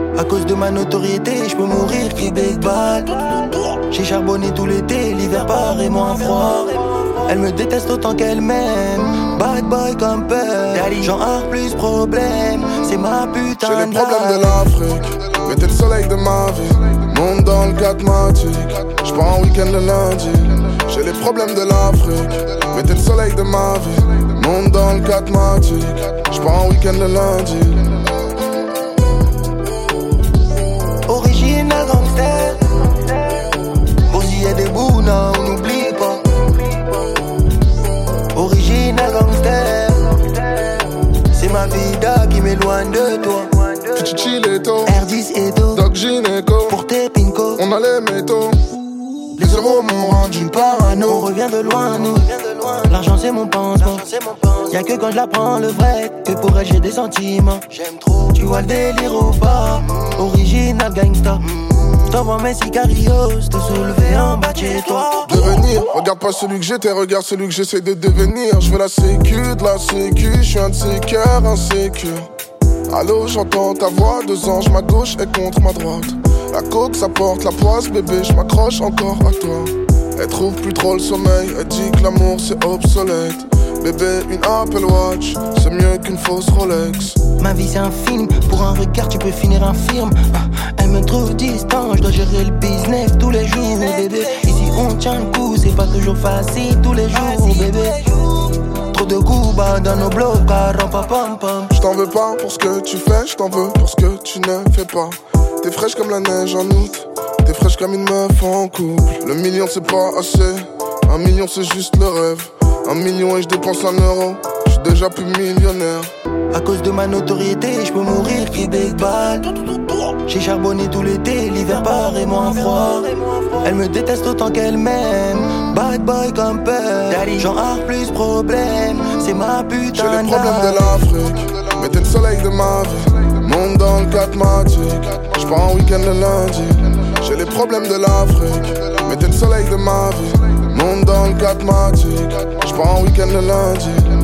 À cause de ma notoriété, je peux mourir, crie big ball. J'ai charbonné tout l'été, l'hiver paraît moins froid. Elle me déteste autant qu'elle m'aime. Bad boy comme peur, j'en ai plus problème. C'est ma putain de. J'ai les problèmes de l'Afrique, mais t'es le soleil de ma vie. Monte dans le 4matic, j'pars en week-end le lundi. J'ai les problèmes de l'Afrique, mais t'es le soleil de ma vie. Monte dans le 4matic, j'pars en week-end le lundi. Original gangster. Bon s'il y a des bouts, non, on n'oublie pas. Original gangster. C'est ma vida qui m'éloigne de toi. Chichileto, R10 et Do, Doc Gineco, pour tes pinko. on a les métaux. Les euros m'ont rendu parano. On revient de loin, nous. L'argent c'est mon pansement. Y'a que quand je la prends le vrai que pour elle j'ai des sentiments. J'aime trop. Tu vois le délire ou pas? Original gangsta. T'envoies mes sicarios, te soulever en bas de chez toi. Devenir, regarde pas celui que j'étais, regarde celui que j'essaie de devenir. Je veux la sécu, de la sécu, je suis un de ces cœurs insécures. Allô, j'entends ta voix, 2 anges, ma gauche est contre ma droite. La coke, ça porte la poisse, bébé, je m'accroche encore à toi. Elle trouve plus trop le sommeil, elle dit que l'amour c'est obsolète. Bébé, une Apple Watch, c'est mieux qu'une fausse Rolex. Ma vie c'est un film, pour un regard tu peux finir infirme. Elle me trouve distant, je dois gérer le business tous les jours, bébé. Ici on tient le coup, c'est pas toujours facile tous les jours, bébé. Trop de coups bas dans nos blocs, pam pam. Je t'en veux pas pour ce que tu fais, je t'en veux pour ce que tu ne fais pas. T'es fraîche comme la neige en août, t'es fraîche comme une meuf en couple. Le million c'est pas assez, 1 million c'est juste le rêve. 1 million et je dépense 1 euro, je suis déjà plus millionnaire. À cause de ma notoriété, je peux mourir, crie big ball. J'ai charbonné tout l'été, l'hiver paraît moins froid. Elle me déteste autant qu'elle m'aime. Bad boy comme peur, j'en ai plus problème. C'est ma putain de. J'ai les problèmes de l'Afrique, mais t'es le soleil de ma vie. Monte dans le 4matic, j'pars en week-end le lundi. J'ai les problèmes de l'Afrique, mais t'es le soleil de ma vie. Monte dans le 4matic, j'pars en week-end le lundi.